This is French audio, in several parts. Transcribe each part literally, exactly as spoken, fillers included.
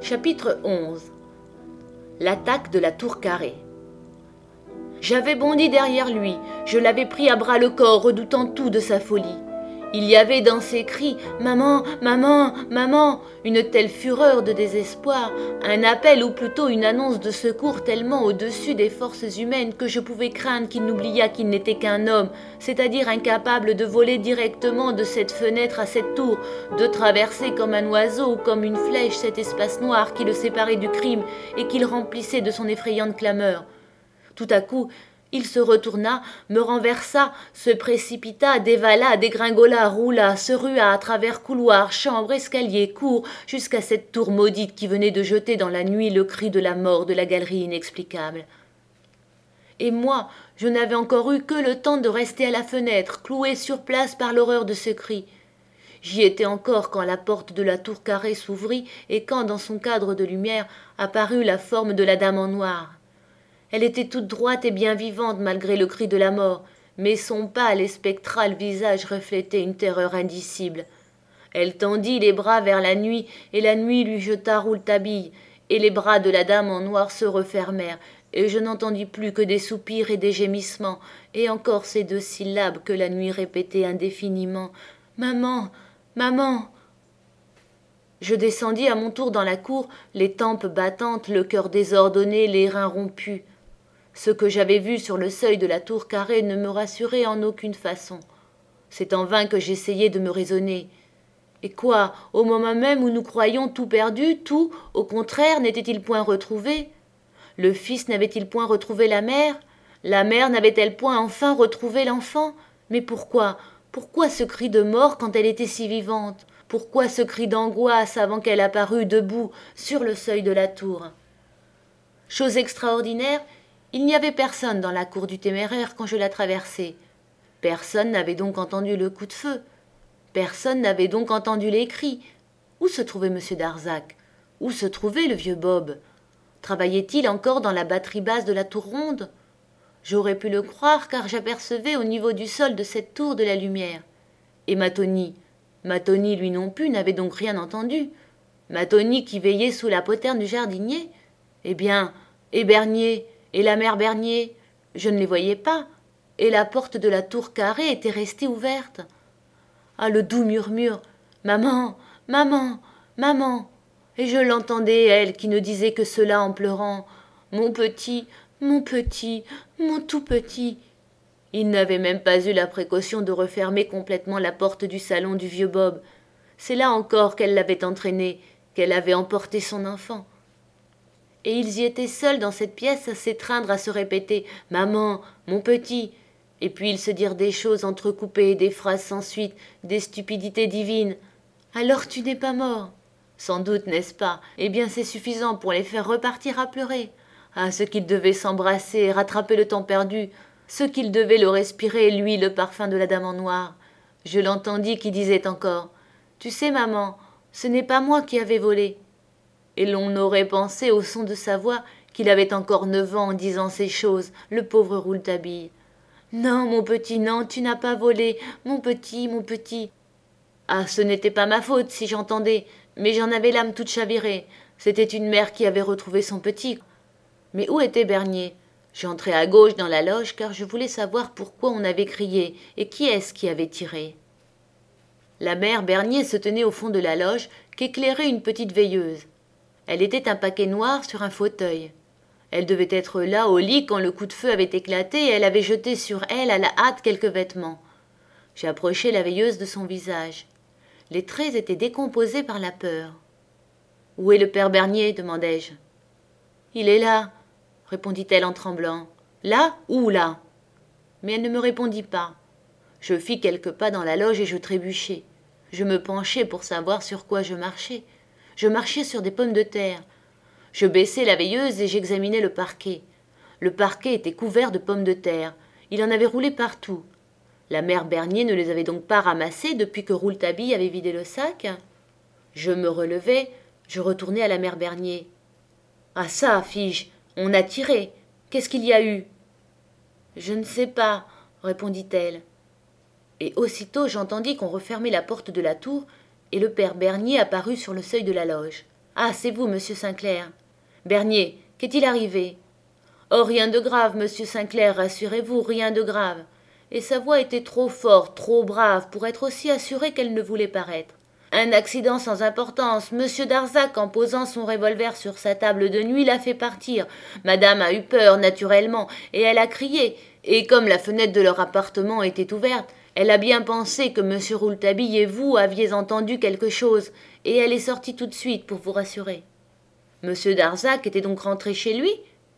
Chapitre onze. L'attaque de la tour carrée. J'avais bondi derrière lui, je l'avais pris à bras-le-corps, redoutant tout de sa folie. Il y avait dans ses cris « Maman, maman, maman !» une telle fureur de désespoir, un appel ou plutôt une annonce de secours tellement au-dessus des forces humaines que je pouvais craindre qu'il n'oubliât qu'il n'était qu'un homme, c'est-à-dire incapable de voler directement de cette fenêtre à cette tour, de traverser comme un oiseau ou comme une flèche cet espace noir qui le séparait du crime et qu'il remplissait de son effrayante clameur. Tout à coup, il se retourna, me renversa, se précipita, dévala, dégringola, roula, se rua à travers couloirs, chambres, escaliers, cours, jusqu'à cette tour maudite qui venait de jeter dans la nuit le cri de la mort de la galerie inexplicable. Et moi, je n'avais encore eu que le temps de rester à la fenêtre, cloué sur place par l'horreur de ce cri. J'y étais encore quand la porte de la tour carrée s'ouvrit et quand, dans son cadre de lumière, apparut la forme de la dame en noir. Elle était toute droite et bien vivante malgré le cri de la mort, mais son pâle et spectral visage reflétait une terreur indicible. Elle tendit les bras vers la nuit, et la nuit lui jeta Rouletabille, et les bras de la dame en noir se refermèrent, et je n'entendis plus que des soupirs et des gémissements, et encore ces deux syllabes que la nuit répétait indéfiniment. « Maman, maman !» Je descendis à mon tour dans la cour, les tempes battantes, le cœur désordonné, les reins rompus. Ce que j'avais vu sur le seuil de la tour carrée ne me rassurait en aucune façon. C'est en vain que j'essayais de me raisonner. Et quoi, au moment même où nous croyions tout perdu, tout, au contraire, n'était-il point retrouvé? Le fils n'avait-il point retrouvé la mère? La mère n'avait-elle point enfin retrouvé l'enfant? Mais pourquoi? Pourquoi ce cri de mort quand elle était si vivante? Pourquoi ce cri d'angoisse avant qu'elle apparût debout sur le seuil de la tour? Chose extraordinaire, il n'y avait personne dans la cour du Téméraire quand je la traversai. Personne n'avait donc entendu le coup de feu. Personne n'avait donc entendu les cris. Où se trouvait M. Darzac? Où se trouvait le vieux Bob? Travaillait-il encore dans la batterie basse de la tour ronde? J'aurais pu le croire car j'apercevais au niveau du sol de cette tour de la lumière. Et Matoni? Matoni, lui non plus, n'avait donc rien entendu. Matoni qui veillait sous la poterne du jardinier? Eh bien, et Bernier? Et la mère Bernier? Je ne les voyais pas, et la porte de la tour carrée était restée ouverte. Ah, le doux murmure « Maman, maman, maman !» Et je l'entendais, elle, qui ne disait que cela en pleurant « Mon petit, mon petit, mon tout petit !» Il n'avait même pas eu la précaution de refermer complètement la porte du salon du vieux Bob. C'est là encore qu'elle l'avait entraîné, qu'elle avait emporté son enfant. Et ils y étaient seuls dans cette pièce à s'étreindre, à se répéter « Maman, mon petit !» Et puis ils se dirent des choses entrecoupées, des phrases sans suite, des stupidités divines. « Alors tu n'es pas mort ?» Sans doute, n'est-ce pas? Eh bien c'est suffisant pour les faire repartir à pleurer. Ah, ce qu'ils devaient s'embrasser, rattraper le temps perdu, ce qu'ils devaient le respirer, lui, le parfum de la dame en noir. Je l'entendis qui disait encore « Tu sais, maman, ce n'est pas moi qui avais volé. » Et l'on aurait pensé, au son de sa voix, qu'il avait encore neuf ans en disant ces choses, le pauvre Rouletabille. « Non, mon petit, non, tu n'as pas volé, mon petit, mon petit. » Ah, ce n'était pas ma faute si j'entendais, mais j'en avais l'âme toute chavirée. C'était une mère qui avait retrouvé son petit. Mais où était Bernier? J'entrai à gauche dans la loge car je voulais savoir pourquoi on avait crié et qui est-ce qui avait tiré. La mère Bernier se tenait au fond de la loge qu'éclairait une petite veilleuse. Elle était un paquet noir sur un fauteuil. Elle devait être là au lit quand le coup de feu avait éclaté et elle avait jeté sur elle à la hâte quelques vêtements. J'ai approché la veilleuse de son visage. Les traits étaient décomposés par la peur. « Où est le père Bernier ?» demandai-je. « Il est là, » répondit-elle en tremblant. « Là? Où là ?» Mais elle ne me répondit pas. Je fis quelques pas dans la loge et je trébuchai. Je me penchai pour savoir sur quoi je marchais. Je marchais sur des pommes de terre. Je baissai la veilleuse et j'examinai le parquet. Le parquet était couvert de pommes de terre. Il en avait roulé partout. La mère Bernier ne les avait donc pas ramassées depuis que Rouletabille avait vidé le sac? Je me relevai, je retournai à la mère Bernier. « Ah ça, fis-je, on a tiré. Qu'est-ce qu'il y a eu ?»« Je ne sais pas, » répondit-elle. Et aussitôt j'entendis qu'on refermait la porte de la tour et le père Bernier apparut sur le seuil de la loge. « Ah, c'est vous, monsieur Sainclair. Bernier, qu'est-il arrivé? Oh, rien de grave, monsieur Sainclair, rassurez-vous, rien de grave. Et sa voix était trop forte, trop brave, pour être aussi assurée qu'elle ne voulait paraître. Un accident sans importance. Monsieur Darzac, en posant son revolver sur sa table de nuit, l'a fait partir. Madame a eu peur, naturellement, et elle a crié. Et comme la fenêtre de leur appartement était ouverte, elle a bien pensé que monsieur Rouletabille et vous aviez entendu quelque chose, et elle est sortie tout de suite pour vous rassurer. Monsieur Darzac était donc rentré chez lui?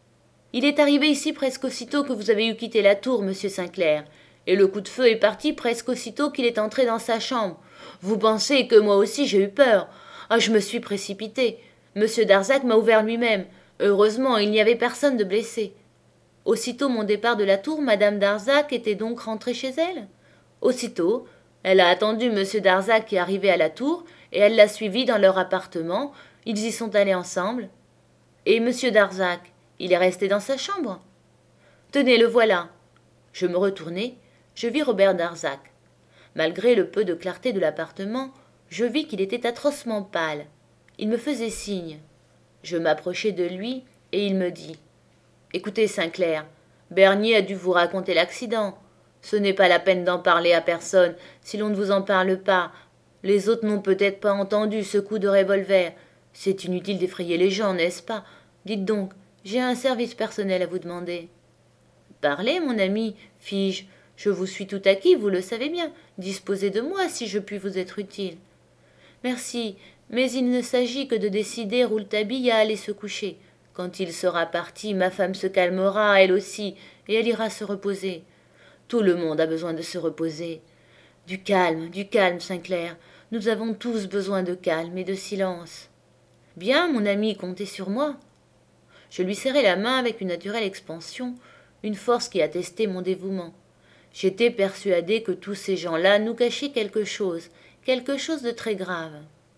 Il est arrivé ici presque aussitôt que vous avez eu quitté la tour, monsieur Sainclair, et le coup de feu est parti presque aussitôt qu'il est entré dans sa chambre. Vous pensez que moi aussi j'ai eu peur. Ah, je me suis précipité. Monsieur Darzac m'a ouvert lui-même. Heureusement, il n'y avait personne de blessé. Aussitôt mon départ de la tour, madame Darzac était donc rentrée chez elle? Aussitôt, elle a attendu monsieur Darzac qui arrivait à la tour, et elle l'a suivi dans leur appartement. Ils y sont allés ensemble. Et monsieur Darzac, il est resté dans sa chambre? Tenez, le voilà. Je me retournai, je vis Robert Darzac. Malgré le peu de clarté de l'appartement, je vis qu'il était atrocement pâle. Il me faisait signe. Je m'approchai de lui, et il me dit « Écoutez, Sainclair, Bernier a dû vous raconter l'accident. Ce n'est pas la peine d'en parler à personne, si l'on ne vous en parle pas. Les autres n'ont peut-être pas entendu ce coup de revolver. C'est inutile d'effrayer les gens, n'est-ce pas? Dites donc, j'ai un service personnel à vous demander. » « Parlez, mon ami, fis-je. Je vous suis tout acquis, vous le savez bien. Disposez de moi si je puis vous être utile. »« Merci, mais il ne s'agit que de décider Rouletabille à aller se coucher. Quand il sera parti, ma femme se calmera, elle aussi, et elle ira se reposer. Tout le monde a besoin de se reposer. Du calme, du calme, Sainclair. Nous avons tous besoin de calme et de silence. »« Bien, mon ami, comptez sur moi. » Je lui serrai la main avec une naturelle expansion, une force qui attestait mon dévouement. J'étais persuadé que tous ces gens-là nous cachaient quelque chose, quelque chose de très grave.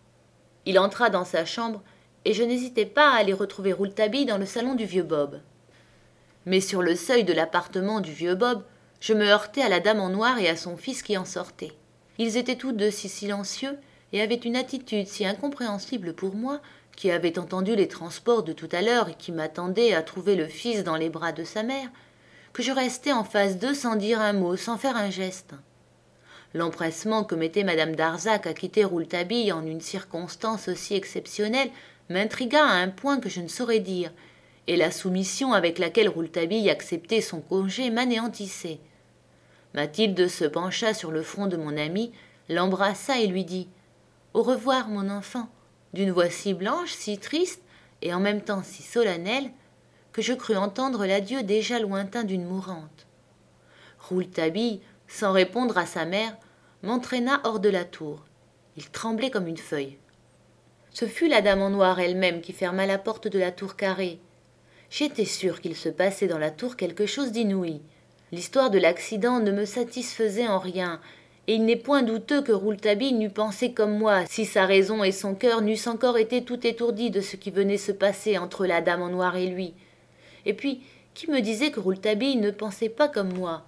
Il entra dans sa chambre, et je n'hésitais pas à aller retrouver Rouletabille dans le salon du vieux Bob. Mais sur le seuil de l'appartement du vieux Bob, je me heurtai à la dame en noir et à son fils qui en sortait. Ils étaient tous deux si silencieux et avaient une attitude si incompréhensible pour moi, qui avait entendu les transports de tout à l'heure et qui m'attendait à trouver le fils dans les bras de sa mère, que je restai en face d'eux sans dire un mot, sans faire un geste. L'empressement que mettait madame Darzac à quitter Rouletabille en une circonstance aussi exceptionnelle m'intrigua à un point que je ne saurais dire, et la soumission avec laquelle Rouletabille acceptait son congé m'anéantissait. Mathilde se pencha sur le front de mon ami, l'embrassa et lui dit « Au revoir, mon enfant », d'une voix si blanche, si triste, et en même temps si solennelle, que je crus entendre l'adieu déjà lointain d'une mourante. Rouletabille, sans répondre à sa mère, m'entraîna hors de la tour. Il tremblait comme une feuille. Ce fut la dame en noir elle-même qui ferma la porte de la tour carrée. J'étais sûr qu'il se passait dans la tour quelque chose d'inouï. L'histoire de l'accident ne me satisfaisait en rien, et il n'est point douteux que Rouletabille n'eût pensé comme moi, si sa raison et son cœur n'eussent encore été tout étourdis de ce qui venait se passer entre la dame en noir et lui. Et puis, qui me disait que Rouletabille ne pensait pas comme moi?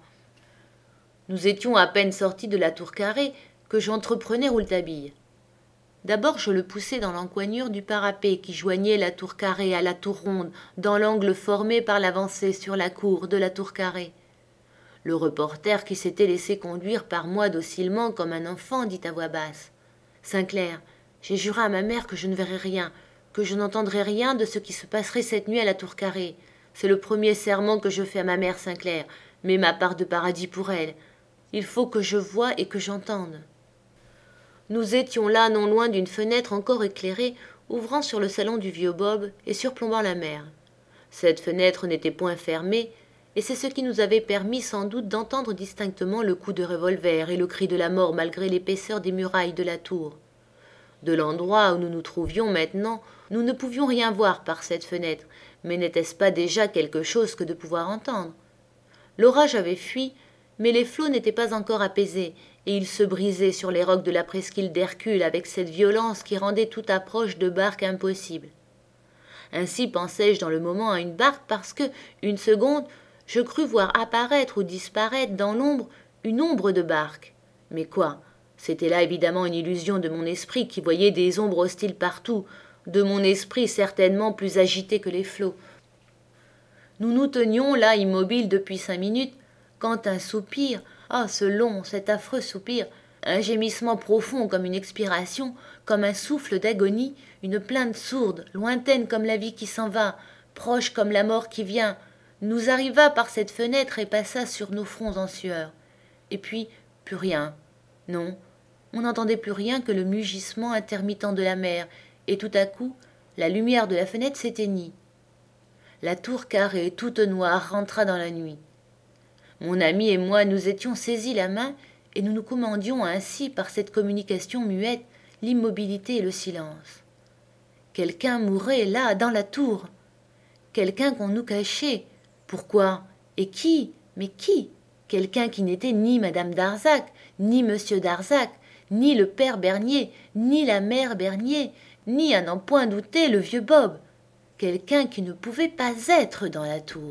Nous étions à peine sortis de la tour carrée que j'entreprenais Rouletabille. D'abord, je le poussai dans l'encoignure du parapet qui joignait la tour carrée à la tour ronde, dans l'angle formé par l'avancée sur la cour de la tour carrée. Le reporter, qui s'était laissé conduire par moi docilement comme un enfant, dit à voix basse « Sainclair, j'ai juré à ma mère que je ne verrais rien, que je n'entendrais rien de ce qui se passerait cette nuit à la tour carrée. C'est le premier serment que je fais à ma mère, Sainclair, mais ma part de paradis pour elle. Il faut que je voie et que j'entende. » Nous étions là non loin d'une fenêtre encore éclairée, ouvrant sur le salon du vieux Bob et surplombant la mer. Cette fenêtre n'était point fermée, et c'est ce qui nous avait permis sans doute d'entendre distinctement le coup de revolver et le cri de la mort malgré l'épaisseur des murailles de la tour. De l'endroit où nous nous trouvions maintenant, nous ne pouvions rien voir par cette fenêtre, mais n'était-ce pas déjà quelque chose que de pouvoir entendre? L'orage avait fui, mais les flots n'étaient pas encore apaisés, et ils se brisaient sur les rocs de la presqu'île d'Hercule avec cette violence qui rendait toute approche de barque impossible. Ainsi pensai-je dans le moment à une barque parce que, une seconde, je crus voir apparaître ou disparaître dans l'ombre une ombre de barque. Mais quoi? C'était là évidemment une illusion de mon esprit qui voyait des ombres hostiles partout, de mon esprit certainement plus agité que les flots. Nous nous tenions là immobiles depuis cinq minutes, quand un soupir, ah ce long, cet affreux soupir, un gémissement profond comme une expiration, comme un souffle d'agonie, une plainte sourde, lointaine comme la vie qui s'en va, proche comme la mort qui vient, nous arriva par cette fenêtre et passa sur nos fronts en sueur. Et puis, plus rien. Non, on n'entendait plus rien que le mugissement intermittent de la mer, et tout à coup, la lumière de la fenêtre s'éteignit. La tour carrée, toute noire, rentra dans la nuit. Mon ami et moi nous étions saisis la main, et nous nous commandions ainsi, par cette communication muette, l'immobilité et le silence. Quelqu'un mourait là, dans la tour. Quelqu'un qu'on nous cachait. Pourquoi? Et qui? Mais qui? Quelqu'un qui n'était ni madame Darzac, ni monsieur Darzac, ni le père Bernier, ni la mère Bernier, ni à n'en point douter le vieux Bob. Quelqu'un qui ne pouvait pas être dans la tour.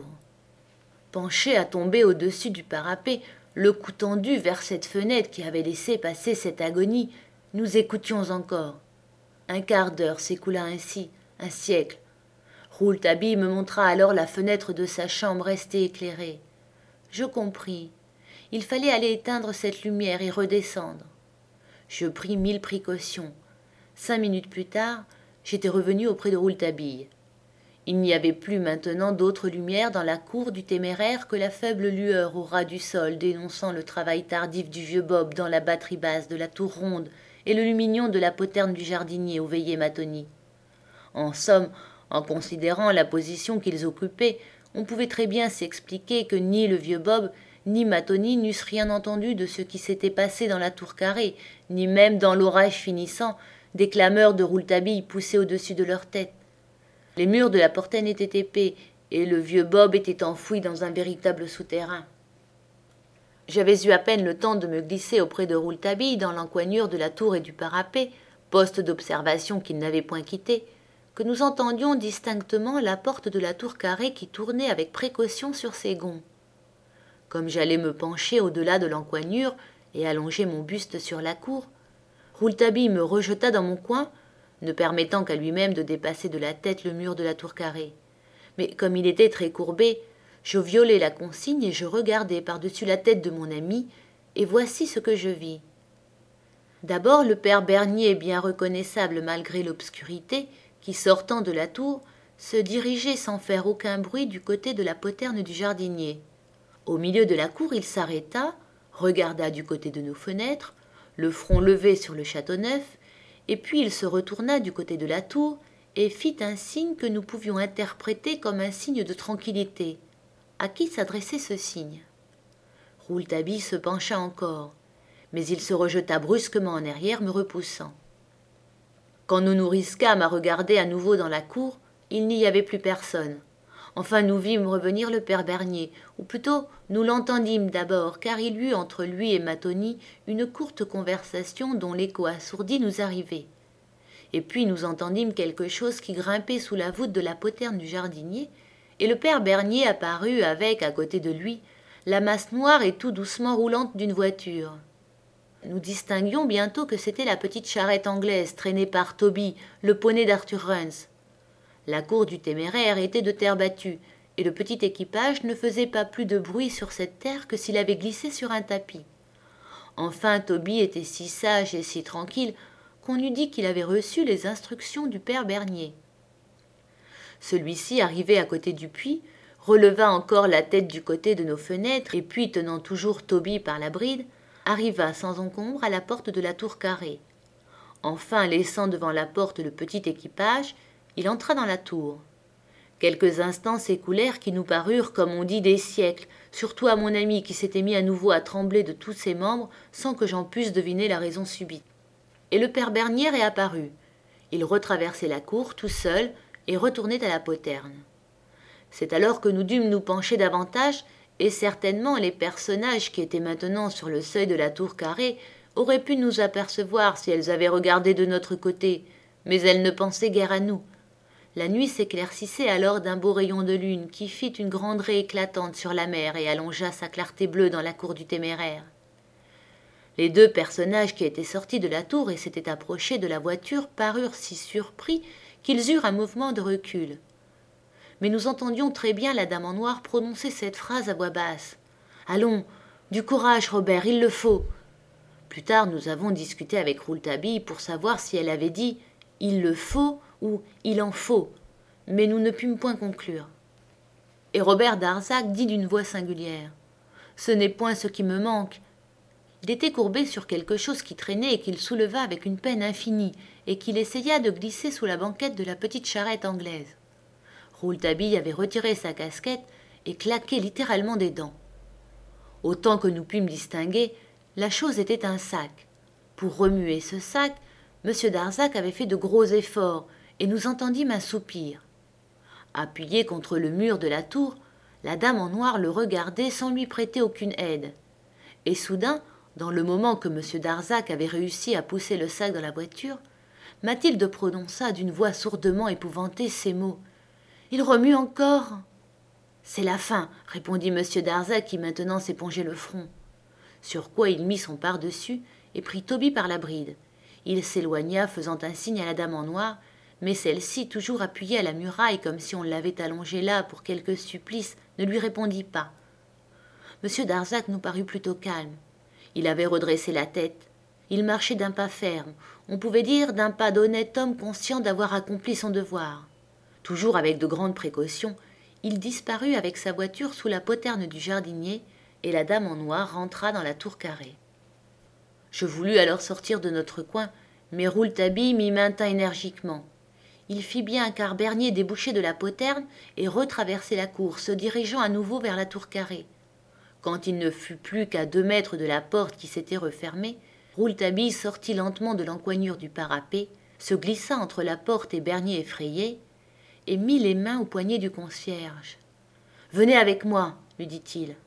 Penché à tomber au-dessus du parapet, le cou tendu vers cette fenêtre qui avait laissé passer cette agonie, nous écoutions encore. Un quart d'heure s'écoula ainsi, un siècle. Rouletabille me montra alors la fenêtre de sa chambre restée éclairée. Je compris. Il fallait aller éteindre cette lumière et redescendre. Je pris mille précautions. Cinq minutes plus tard, j'étais revenu auprès de Rouletabille. Il n'y avait plus maintenant d'autre lumière dans la cour du Téméraire que la faible lueur au ras du sol dénonçant le travail tardif du vieux Bob dans la batterie basse de la tour ronde et le lumignon de la poterne du jardinier aux veillées Matoni. En somme, en considérant la position qu'ils occupaient, on pouvait très bien s'expliquer que ni le vieux Bob ni Matoni n'eussent rien entendu de ce qui s'était passé dans la tour carrée, ni même dans l'orage finissant, des clameurs de Rouletabille poussées au-dessus de leur tête. Les murs de la portaine étaient épais, et le vieux Bob était enfoui dans un véritable souterrain. J'avais eu à peine le temps de me glisser auprès de Rouletabille dans l'encoignure de la tour et du parapet, poste d'observation qu'il n'avait point quitté, que nous entendions distinctement la porte de la tour carrée qui tournait avec précaution sur ses gonds. Comme j'allais me pencher au-delà de l'encoignure et allonger mon buste sur la cour, Rouletabille me rejeta dans mon coin, ne permettant qu'à lui-même de dépasser de la tête le mur de la tour carrée. Mais comme il était très courbé, je violai la consigne et je regardai par-dessus la tête de mon ami, et voici ce que je vis. D'abord le père Bernier, bien reconnaissable malgré l'obscurité, qui, sortant de la tour, se dirigeait sans faire aucun bruit du côté de la poterne du jardinier. Au milieu de la cour, il s'arrêta, regarda du côté de nos fenêtres, le front levé sur le Châteauneuf, et puis il se retourna du côté de la tour et fit un signe que nous pouvions interpréter comme un signe de tranquillité. À qui s'adressait ce signe? Rouletabille se pencha encore, mais il se rejeta brusquement en arrière, me repoussant. Quand nous nous risquâmes à regarder à nouveau dans la cour, il n'y avait plus personne. Enfin nous vîmes revenir le père Bernier, ou plutôt nous l'entendîmes d'abord, car il y eut entre lui et Matoni une courte conversation dont l'écho assourdi nous arrivait. Et puis nous entendîmes quelque chose qui grimpait sous la voûte de la poterne du jardinier, et le père Bernier apparut avec, à côté de lui, la masse noire et tout doucement roulante d'une voiture. Nous distinguions bientôt que c'était la petite charrette anglaise traînée par Toby, le poney d'Arthur Rance. La cour du Téméraire était de terre battue, et le petit équipage ne faisait pas plus de bruit sur cette terre que s'il avait glissé sur un tapis. Enfin, Toby était si sage et si tranquille qu'on eût dit qu'il avait reçu les instructions du père Bernier. Celui-ci, arrivé à côté du puits, releva encore la tête du côté de nos fenêtres, et puis, tenant toujours Toby par la bride, arriva sans encombre à la porte de la tour carrée. Enfin, laissant devant la porte le petit équipage, il entra dans la tour. Quelques instants s'écoulèrent qui nous parurent, comme on dit, des siècles, surtout à mon ami qui s'était mis à nouveau à trembler de tous ses membres sans que j'en pusse deviner la raison subite. Et le père Bernier réapparut. Il retraversait la cour tout seul et retournait à la poterne. C'est alors que nous dûmes nous pencher davantage, et certainement les personnages qui étaient maintenant sur le seuil de la tour carrée auraient pu nous apercevoir si elles avaient regardé de notre côté, mais elles ne pensaient guère à nous. La nuit s'éclaircissait alors d'un beau rayon de lune qui fit une grande raie éclatante sur la mer et allongea sa clarté bleue dans la cour du Téméraire. Les deux personnages qui étaient sortis de la tour et s'étaient approchés de la voiture parurent si surpris qu'ils eurent un mouvement de recul. Mais nous entendions très bien la dame en noir prononcer cette phrase à voix basse. « Allons, du courage, Robert, il le faut !» Plus tard, nous avons discuté avec Rouletabille pour savoir si elle avait dit « il le faut » ou « il en faut », mais nous ne pûmes point conclure. Et Robert Darzac dit d'une voix singulière « Ce n'est point ce qui me manque. » Il était courbé sur quelque chose qui traînait et qu'il souleva avec une peine infinie et qu'il essaya de glisser sous la banquette de la petite charrette anglaise. Rouletabille avait retiré sa casquette et claqué littéralement des dents. Autant que nous pûmes distinguer, la chose était un sac. Pour remuer ce sac, M. Darzac avait fait de gros efforts et nous entendîmes un soupir. Appuyé contre le mur de la tour, la dame en noir le regardait sans lui prêter aucune aide. Et soudain, dans le moment que M. Darzac avait réussi à pousser le sac dans la voiture, Mathilde prononça d'une voix sourdement épouvantée ces mots. « Il remue encore !»« C'est la fin, » répondit M. Darzac qui maintenant s'épongeait le front. Sur quoi il mit son pardessus et prit Tobie par la bride. Il s'éloigna, faisant un signe à la dame en noir, mais celle-ci, toujours appuyée à la muraille comme si on l'avait allongée là pour quelque supplice, ne lui répondit pas. M. Darzac nous parut plutôt calme. Il avait redressé la tête. Il marchait d'un pas ferme, on pouvait dire d'un pas d'honnête homme conscient d'avoir accompli son devoir. Toujours avec de grandes précautions, il disparut avec sa voiture sous la poterne du jardinier, et la dame en noir rentra dans la tour carrée. Je voulus alors sortir de notre coin, mais Rouletabille m'y maintint énergiquement. Il fit bien car Bernier débouchait de la poterne et retraversait la cour, se dirigeant à nouveau vers la tour carrée. Quand il ne fut plus qu'à deux mètres de la porte qui s'était refermée, Rouletabille sortit lentement de l'encoignure du parapet, se glissa entre la porte et Bernier effrayé, et mit les mains au poignet du concierge. « Venez avec moi, » lui dit-il.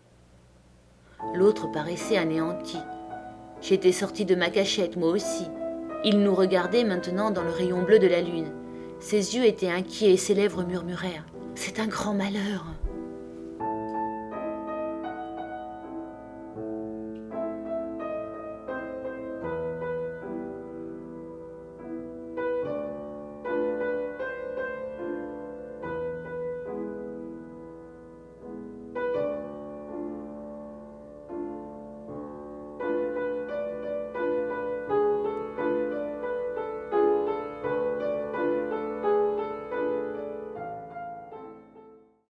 L'autre paraissait anéanti. J'étais sorti de ma cachette, moi aussi. Il nous regardait maintenant dans le rayon bleu de la lune. Ses yeux étaient inquiets et ses lèvres murmurèrent « C'est un grand malheur !»